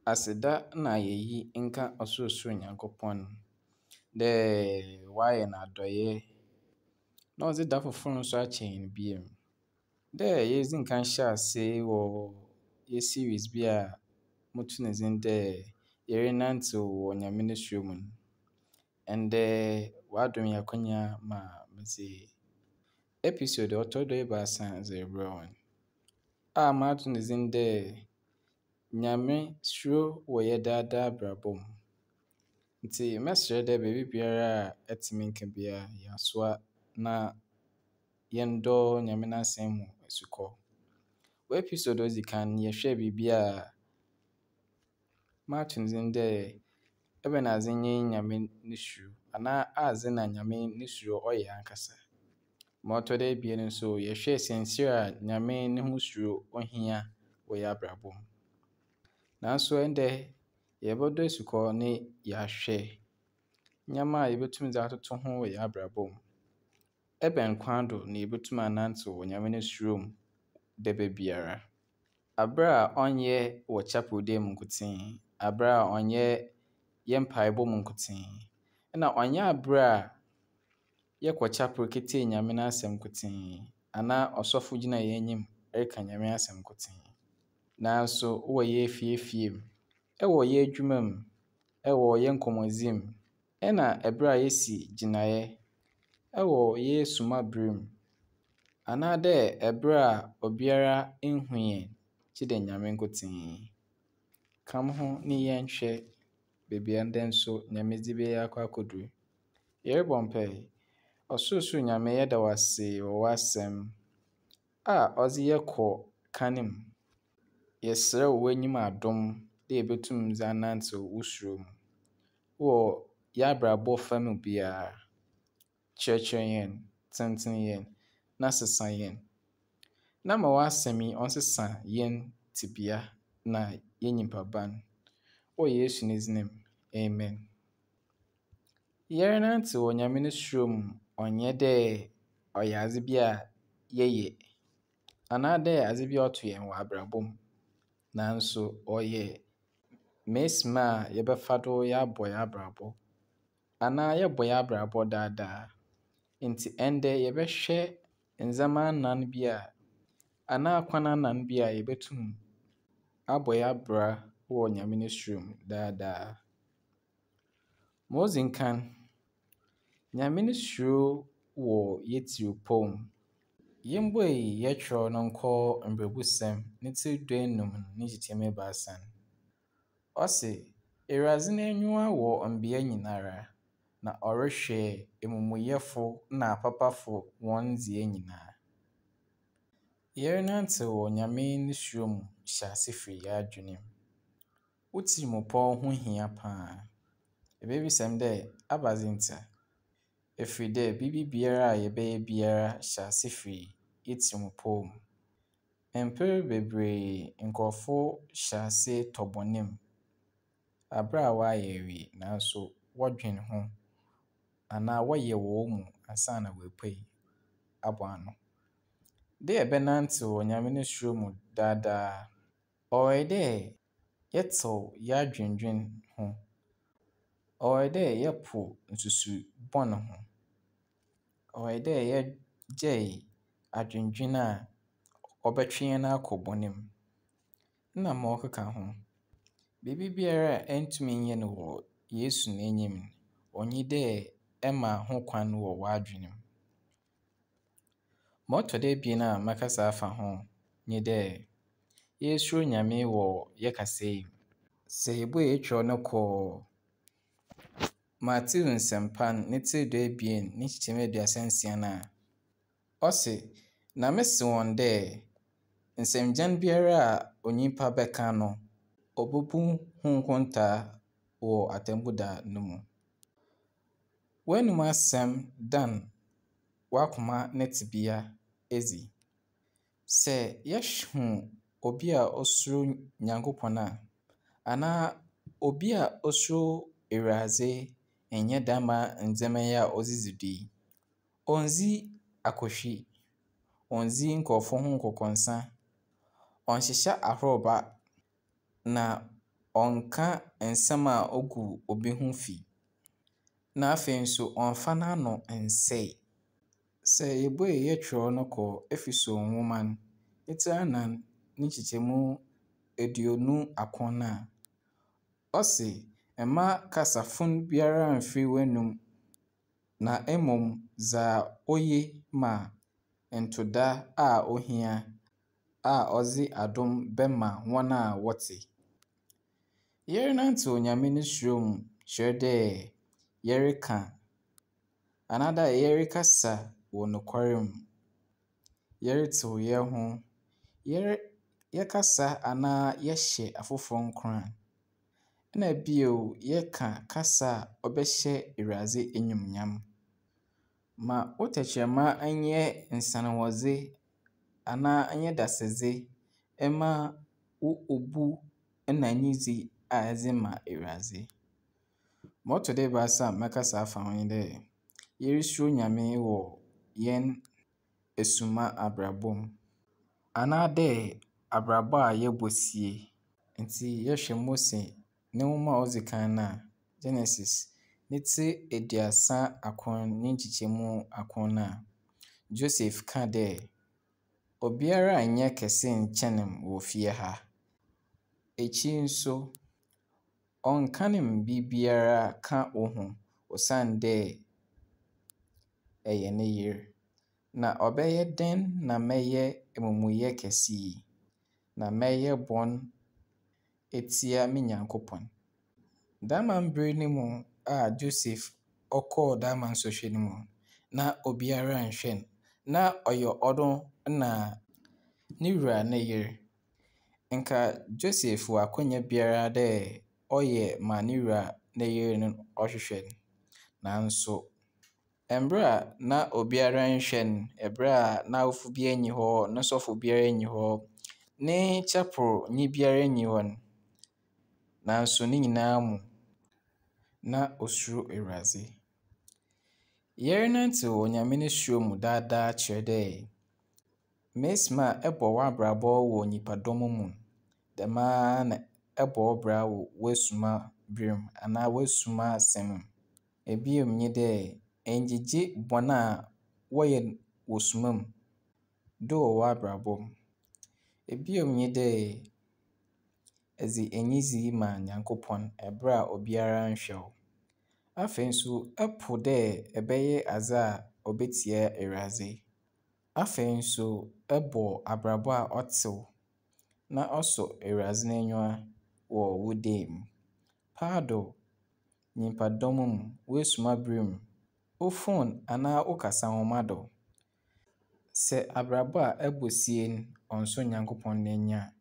Aseda na yeyi nka Ɔsorosoro Nyankopɔn dɛ wayɛ no adɔeɛ na ɔdze da fofor nso akyɛ hɛn bio. Dɛ yedzi kan hyɛɛ ase wɔ yɛn series bi a moto no dzin dɛ Yɛrenantew wɔ Nyame ne suro mu no. Ɛndɛ w'adom yɛ akwanya ma medze episode a ɔtɔ do 3 dze rebrɛ wo a mato no dzin dɛ Nyame suro wɔ yɛn daadaa abrabɔ mu. Nti mɛsrɛ dɛ baabi biara a ɛtumi nka biara yɛasoa na yɛndɔ Nyame n'asɛm mu asukɔ. Wɔ episode a odzi kan no yɛhwɛɛ biribi a mato no dzin dɛ ebɛnadze nye Nyame ne suro anaa adze na Nyame ne suro ɔyɛ ankasa. Ma ɔtɔ do 2 nso yɛhwɛɛ nsɛnkyerɛ a Nyame ne ho suro ohia wɔ yɛn abrabɔ mu. Nanso ɛndɛ yɛbɛdɔ asukɔ na yɛahwɛ nneɛma a yɛbɛtumi dze atoto ho wɔ yɛn abrabɔ mu. Ɛbɛn kwan do na yɛbɛtumi anantew wɔ Nyame ne suro mu daba biara. Aber a ɔnnyɛ wɔ kyapewdan mu nkotsee, aber a ɔnnyɛ yɛn mpaebɔ mu nkotsee, na ɔnnyɛ aber a yɛkɔ kyapel ketsie Nyame n'asɛm nkotsee anaa ɔsɔfo gyina hɛn enyim reka Nyame asɛm nkotsee. Nanso wɔ yɛn efiefie mu, ɛwɔ yɛn edwuma mu, ɛwɔ yɛn nkɔmmɔdzi mu, ɛna aber a yesi gyinaeɛ, ɛwɔ yɛn sumaber mu, anaa dɛ aber a obiara nnhu yɛn gye dɛ Nyame nkotsee. Ka mo ho na yɛnhwɛ beebi a ndɛ nso Nyame dze bɛyɛ akɔ akodur. Yɛrebɔ mpae. Ɔsorosoro Nyame yɛda wo ase wɔ w'asɛm a ɔdze yɛkɔ kan mu. Yɛsrɛ wo w'enyim adom dɛ yɛbɛtum dze anantew wo suro mu. Wɔ yɛn abrabɔ fa mu biara, kyerɛkyerɛ hɛn, tenten hɛn, na sesa hɛn. Na ma w'asɛm yi ɔnsesa yɛn tsebea na yɛn nyimpaban. Wɔ Yesu ne dzin mu, amen. Yɛrenantew wɔ Nyame ne suro mu ɔnnyɛ dɛ ɔyɛ adze bi a yɛyɛ anaa dɛ adze bi a ɔto hɛn wɔ abrabɔ mu. Nanso ɔyɛ mmeasimma a yɛbɛfa do yɛabɔ yɛn abrabɔ anaa yɛbɔ yɛn abrabɔ daadaa. Nti ɛndɛ yɛbɛhwɛ ndzɛmba anan bi a anaa akwan anan bi a yɛbɛtum abɔ yɛn abra wɔ Nyame ne suro mu daadaa. Ma odzi kan, Nyame ne suro wɔ yɛn tsiropɔw mu. Yɛmbuei yɛtwerɛw no nkɔ Mbrɛbusɛm ne tsir du-enum ne nkyetiemu 3 no. Ɔse, Ewuradze n'enyiwa wɔ mbea nyinara, na ɔrehwɛ amumɔyɛfo na apapafo hɔn ndzeyɛɛ nyinaa. Yɛrenantew wɔ Nyame ne suro mu hyɛ ase fi yɛn adwene mu. Wo tsirimupɔw ho hia paa. Yebebisa me dɛ abadze efiri dɛ biribi biara a yɛbɛyɛ biara hyɛ ase fi yɛn tsirimupɔw mu. Mper bebree nkorɔfo hyɛ ase tɔ bɔne mu aber a wɔayɛ ewie nanso wɔdwen ho anaa wɔyɛ wɔ hɔn mu ansaana woepuei abɔ ano. Dɛ yɛbɛnantew wɔ Nyame ne suro mu daadaa, ɔwɔ dɛ yɛtsew yɛn adwendwen ho. Ɔwɔ dɛ yɛpo nsusu bɔn ho. Ɔwɔ dɛ yɛgyae adwendwen a ɔbɛtwe hɛn akɔ bɔne mu. Na ma ɔkeka ho, biribi biara a enntumi nyɛ no wɔ Yesu n'enyim no, onnyi dɛ ɛma ho kwan wɔ w'adwene mu. Ma ɔtɔ do 2 a mɛkasa afa ho nye dɛ yɛsuro Nyame wɔ yɛn kasae mu. Sɛ yebue yɛtwerɛw no kɔ Matew nsɛmpa ne tsir du-2 ne nkyetiemu 36 no a, ɔse, na mese hɔn dɛ nsɛmgyan biara a onyimpa bɛka no, obebu ho nkontaa wɔ atemmuda no mu. W'anom asɛm dan w'akoma ne tsebea edzi. Sɛ yɛhu obi a osuro Nyankopɔn a, anaa obi a osuro Ewuradze nnyɛ dɛmba ndzɛmba yi a ɔdze dzi do yi, onndzi akohwee, onndzi nkorɔfo ho nkɔkɔnsa, ɔnnhyehyɛ ahorɔba, na ɔnka nsɛm a ogu obi ho fi. Na afei nso ɔmfa n'ano nsɛe. Sɛ yɛbue yɛtwerɛ no kɔ Efeso nwoma no, ne tiri anan ne nkyekyɛmu 29 a, ɔse mma kasafon biara mfiri w'anum, na mmom dza oye ma ntoda a ohia a ɔdze adom bɛma wɔn a wɔte. Yɛrenantew Nyame ne suro mu kyerɛ dɛ yɛreka anaadɛ yɛrekasa wɔ nokware mu. Yɛretew yɛn ho, yɛkasa anaa yɛhyɛ afoforɔ nkuran. Na bio yɛka kasa a ɔbɛhyɛ Awurade animuonyam. Ma wo tɛkrɛma nyɛ nsanorɔdze anaa ɛnyɛ dasadze mma wo obu na nyidzee a ɛdze ma Awurade. Ma ɔtɔ do ebiasa a mɛkasa afa ho nye dɛ yɛresuro Nyame wɔ yɛn esuma abrabɔ mu, anaadɛ abrabɔ a yɛbɔ sie. Nti yɛhwɛ Mose ne nwoma a odzi kan no a, Genesis ne tiri 39 ne nkyekyɛmu 9 no a, Joseph ka dɛ obiara nnyɛ kɛse nkyɛn me wɔ fie ha. Ekyir nso, ɔnkanem biribiara ka wo ho osiandɛ ɛyɛ ne yer. Na ɔbɛyɛ dɛn na mɛyɛ amumɔyɛ kɛse yi? Na mɛyɛ bɔn etia me Nyankopɔn. Daamanbere no mu a Joseph ɔkɔɔ daama nsɔhwɛ no mu, na obiara nhwɛ no. Na ɔyɛ ɔno na ne wura ne yer. Nka Joseph wɔ akwannya biara dɛ ɔyɛ ma ne wura ne yer no ɔhwehwɛ no. Nanso mber a na obiara nhwɛ no, ɛber a n'awofo biara nni hɔ, ne sɔfo biara nni hɔ, ne kyapelnyi biara nni hɔ no, nanso ne nyinaa mu, na osuro Awurade. Yɛrenantew wɔ Nyame ne suro mu daadaa kyerɛ dɛ mesima a ɛbɔ w'abrabɔ wɔ nyimpadɔm mu, dɛm ara na ɛbɔ wo bra wɔ w'esuma ber mu anaa w'esuma asɛm mu. Ebio nye dɛ nngyegye bɔn a wɔyɛ wɔ suma mu do wɔ w'abrabɔ mu. Ebio nye dɛ ɛdze enyidzi ma Nyankopɔn ɛber a obiara nhwɛ wo. Afei nso ɛpo dɛ ɛbɛyɛ adze a obetsia Awurade. Afei nso ɛbɔ abrabɔ a ɔtsew na ɔsɔ Awurade n'enyiwa wɔ wo dan mu. Paado nyimpadɔm mu, w'esuma ber mu, wo phone anaa wo kasanoma do. Sɛ abrabɔ a ɛbɔ sie no ɔnnsɔ Nyankopɔn n'enyi a,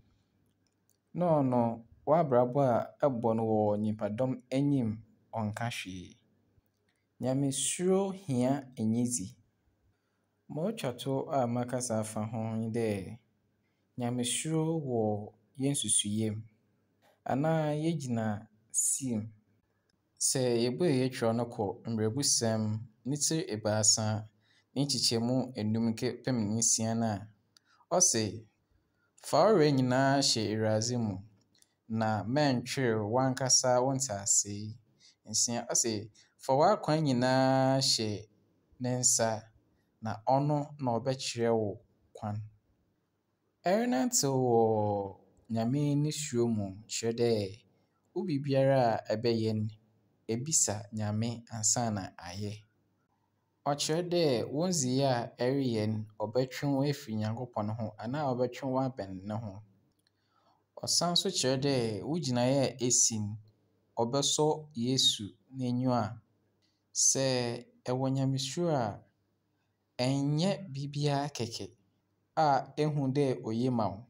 na ɔno w'abrabɔ a ɛbɔ no wɔ nyimpadɔm enyim ɔnnka hwee. Nyamesuro hia enyidzi. Ma otwa tow a mɛkasa afa ho nye dɛ Nyamesuro wɔ yɛn nsusuyɛ mu anaa yegyina sea mu. Sɛ yɛbue yɛtwerɛ no kɔ Mbɛribusɛm ne tiri 3 ne nkyekyɛmu 5 kepem 6 no a, ɔse fa wo werɛ nyinaa hyɛ Awurade mu na mɛntwer w'ankasa wo nteasee. 6 ɔse fa w'akwan nyinaa hyɛ ne nsa na ɔno na ɔbɛkyerɛ wo kwan. Ɛrenantew wɔ Nyame ne suro mu kyerɛ dɛ wo biribiara a ɛbɛyɛ no, ebisa Nyame ansana ayɛ. Ɔkyerɛ dɛ wo ndzeyɛɛ a ɛreyɛ no, ɔbɛtwe wo efi Nyankopɔn ho anaa ɔbɛtwe wo abɛn ne ho. Ɔsan so kyerɛ dɛ wo gyinaeɛ a esi no, ɔbɛsɔ Yesu n'enyiwa a sɛ ɛwɔ Nyamesuro a ɛnnyɛ biribiara kɛkɛ a ehu dɛ oye ma wo.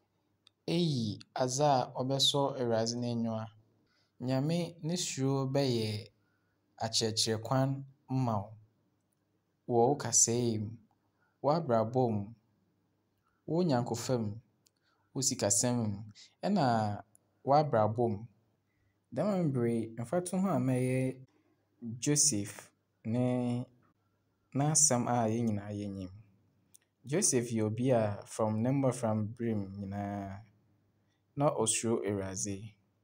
Eyi adze a ɔbɛsɔ Awurade n'enyiwa. Nyame ne suro bɛyɛ akyerɛkyerɛkwan ma wo wɔ wo kasae mu, w'abrabɔ mu, wo nyankofa mu, wo sikasɛm mu, ɛna w'abrabɔ mu. Dɛm yi mfatoho a mɛyɛ Joseph ne n'asɛm a hɛn nyinaa yɛnyim. Joseph yɛ obi a from ne mbɔframba ber mu nyinaa na osuro Awurade.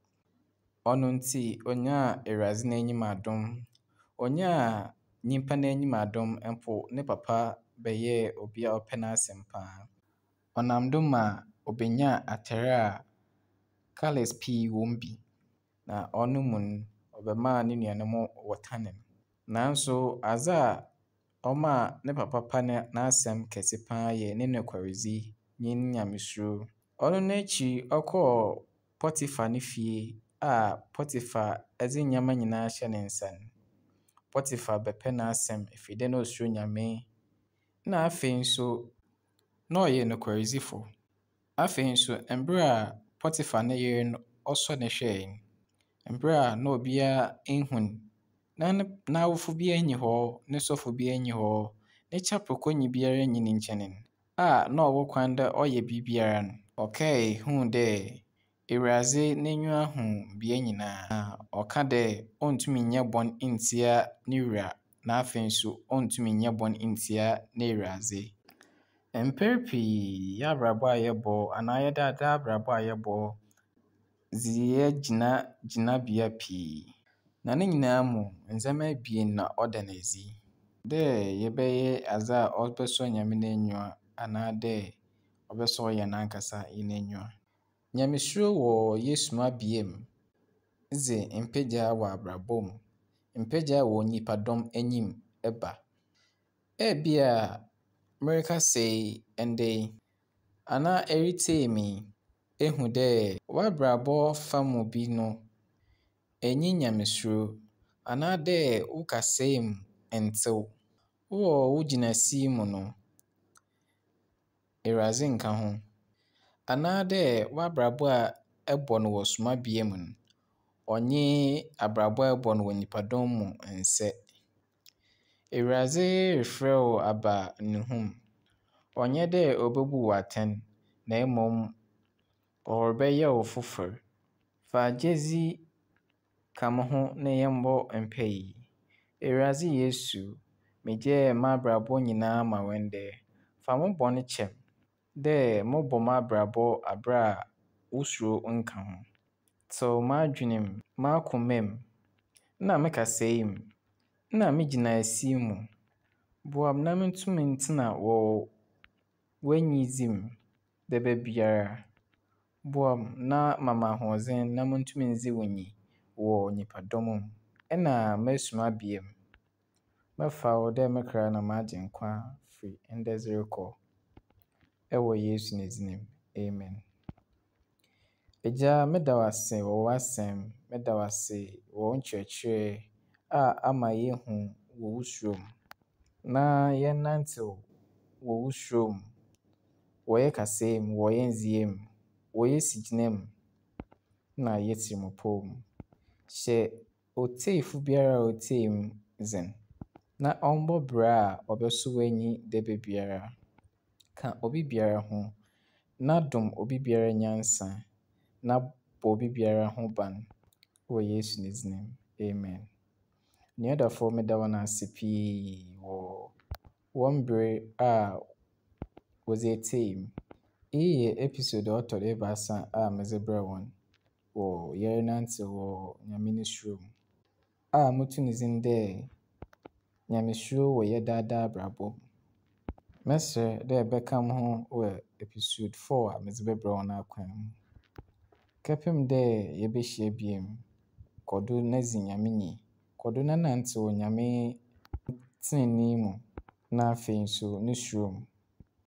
Ɔno nti onyaa Awurade n'enyim adom. Onyaa nyimpa n'enyim adom mpo ne papa bɛyɛɛ obi a ɔpɛ n'asɛm paa. Ɔnam do ma obenyaa atar a colours pii wɔ mu bi. Na ɔno mu no, ɔbɛmaa ne nuanom wɔtane no. Nanso adze a ɔmaa ne papa pa n'asɛm kɛse paa yɛ ne nokwaredzi ne ne Nyamesuro. Ɔno n'ekyir ɔkɔɔ Potifar ne fie a Potifar dze ndzɛmba nyinaa hyɛɛ ne nsa no, Potifar bɛpɛ n'asɛm efiri dɛ na osuro Nyame na afei nso na ɔyɛ nokwaredzifo. Afei nso mber a Potifar ne yer no ɔsɔ no hwɛe no, mber a na obiara nnhu no, na n'awofo biara nnyi hɔ, ne sɔfo biara nnyi hɔ, ne kyerɛwpɔkɔnyi biara nnyi ne nkyɛn no, a na ɔwɔ kwan dɛ ɔyɛ biribiara no, ɔkae huu dɛ Ewuradze n'enyiwa hu bea nyinaa. Na ɔka dɛ ɔnntumi nyɛ bɔn ntsia ne wura na afei nso ɔnntumi nyɛ bɔn ntsia n'Ewuradze. Mper pii yɛn abrabɔ a yɛbɔ anaa yɛda daa abrabɔ a yɛbɔ dze yɛn gyina gyinabea pii. Na ne nyinaa mu ndzɛmba ebien na ɔda no edzi. Dɛ yɛbɛyɛ adze a ɔbɛsɔ Nyame n'enyiwa anaa dɛ ɔbɛsɔ hɛn ankasa hɛn enyiwa. Nyamesuro wɔ Yesu mabea mu dze mpagyaa wɔ abrabɔ mu, mpagyaa wɔ nyimpadɔm enyim ba. Ebia merekasa yi ndɛ yi, anaa eritsie me yi, ehu dɛ w'abrabɔ fa mu bi no, nnyi Nyamesuro anaa dɛ wo kasaa mu ntsew. Wowɔ wo gyinasie mu no, Ewuradze nnka ho. Anaa dɛ w'abrabɔ a ɛbɔ no wɔ somabea mu no, ɔnye abrabɔ a ɛbɔ no wɔ nyimpadɔm mu nsɛ. Ewuradze refrɛ wo aba ne ho mu. Ɔnnyɛ dɛ obebu wo atɛn, na mmom ɔrebɛyɛ wo fofor. Fa gyedzi ka mo ho na yɛmbɔ mpae. Ewuradze Yesu, megyae m'abrabɔ nyinaa ma wo ndɛ. Fa mo bɔn kyɛ me dɛ mobɔ m'abrabɔ aber a wo suro nka ho. Tsew m'adwene mu, m'akoma mu, na me kasaa mu, na me gyinaesie mu. Boa me na mintum ntsena wɔ w'enyidzi mu dabiara. Boa me na ma me ahoɔdzen na muntum ndzi wo nyi wɔ nyimpadɔm mu. Ɛna m'esu m'abea mu. Mɛfa wo dɛ me kra na m'agyenkwa firi ndɛ dze rokɔ. Ɛwɔ Yesu ne dzin mu. Amen. Agya, meda wo ase wɔ w'asɛm, meda wo ase wɔ wo nkyerɛkyerɛ a ama yehu wɔ wo suro mu. Na yɛnnantsew wɔ wo suro mu, wɔ yɛn kasaa mu, wɔ yɛn ndzeyɛɛ mu, wɔ yɛn sigyina mu, na yɛn tsirmupɔw mu. Hyɛ otsiefo biara a otsie mu dzen, na ɔmbɔ bra a ɔbɛsɔ w'enyi dabiara. Ka obi biara ho, na dom obi biara nyansa, na bɔ obi biara ho ban wɔ Yesu ne dzin mu. Amen. Nuadɔfo, meda hɔn ase pii wɔ wɔn ber a wɔdze etsie mu. Eyi yɛ episode a ɔtɔ do ebiasa a medze brɛɛ hɔn wɔ yɛrenantsew wɔ Nyame ne suro mu a moto ne dzin dɛ Nyamesuro wɔ yɛn daa daa abrabɔ mu. Mɛsrɛ dɛ ɛbɛka mo ho wɔ episode 4 a medze bɛbrɛ hɔn akwan mu. Kɛpem dɛ yɛbehyia bio, kɔ do na dzi Nyame nyi. Kɔ do na nantsew Nyame tseenee mu na afei nso ne suro mu.